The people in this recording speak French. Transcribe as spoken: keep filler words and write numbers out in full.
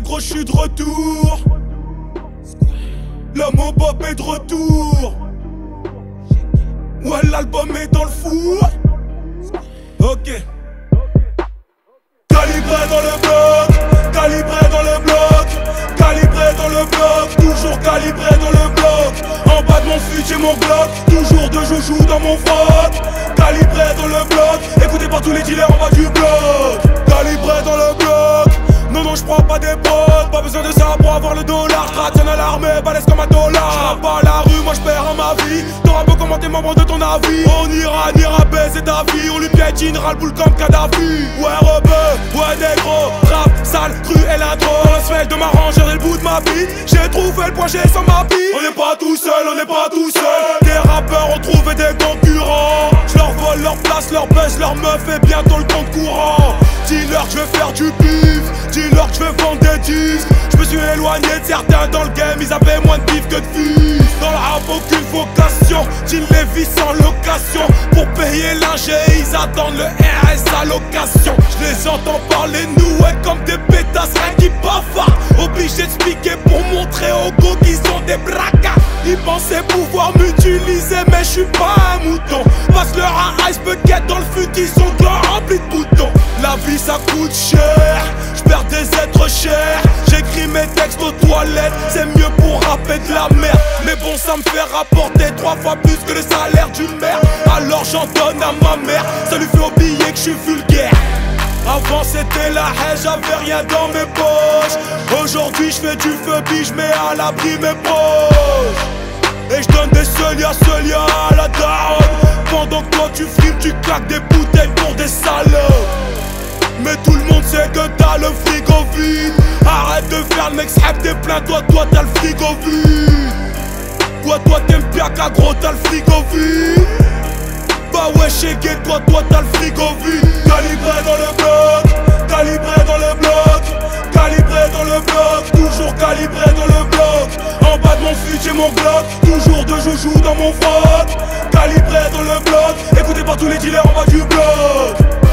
gros, j'suis de retour. La Mobop est de retour. Ouais, l'album est dans le four. Ok. Calibré dans le bloc, calibré dans le bloc, calibré dans le bloc, toujours calibré dans le bloc. En bas de mon fut j'ai mon bloc, toujours de joujou dans mon froc. Calibré dans le bloc, écouté par tous les dealers en bas du bloc. Calibré dans le bloc, non non j'prends pas des potes, pas besoin de ça pour avoir le dollar. J'trationne à l'armée, balèze comme un dollar. J'rappe pas la rue, moi j'perds en ma vie. T'auras beau commenter membre de ton avis, on ira, on ira baiser ta vie. On lui piétinera le boule comme Kadhafi. Ouais rebeu, ouais négro, rap, sale, cru et la drogue. Dans la sphère de ma rangée et le bout de ma vie, j'ai trouvé le point G sans ma vie. On n'est pas tout seul, on n'est pas tout seul. Des rappeurs ont trouvé des concurrents. J'leur vole leur place, leur buzz, leur meuf et bientôt le compte courant. Dis-leur que je vais faire du bif, dis-leur que je vais vendre des disques. Je me suis éloigné de certains dans le game, ils avaient moins de bif que de fils. Dans le rap aucune vocation, Gilles Lévis sans location. Pour payer l'ingé, ils attendent le R S à location. Je les entends parler noués comme des pétasses, rien qui bavardent. Obligé de expliquer pour montrer aux go qu'ils ont des bracas. Ils pensaient pouvoir m'utiliser mais je suis pas un mouton. Passe leur un ice bucket dans le fut, ils sont grands remplis de boutons. La vie ça coûte cher, j'perds des êtres chers. J'écris mes textes aux toilettes, c'est mieux pour rapper de la merde. Mais bon ça me fait rapporter trois fois plus que le salaire d'une mère. Alors j'en donne à ma mère, ça lui fait oublier que je suis vulgaire. Avant c'était la haine, j'avais rien dans mes poches. Aujourd'hui je fais du feu, puis je mets à l'abri mes proches. Et je donne des solias, solias à la daronne. Pendant que toi tu frimes, tu claques des bouteilles pour des salopes. Mais tout le monde sait que t'as le frigo vide. Arrête de faire le mec, s'hab t'es plein, toi, toi t'as le frigo vide. Toi, toi t'aimes bien qu'à gros, t'as le frigo vide. Bah ouais, chégué, toi, toi t'as le frigo vide. Calibré dans le bloc, calibré dans le bloc, calibré dans le bloc, toujours calibré dans le bloc. En bas de mon fut j'ai mon bloc, toujours de joujou dans mon froc. Calibré dans le bloc, écouté par tous les dealers en bas du bloc.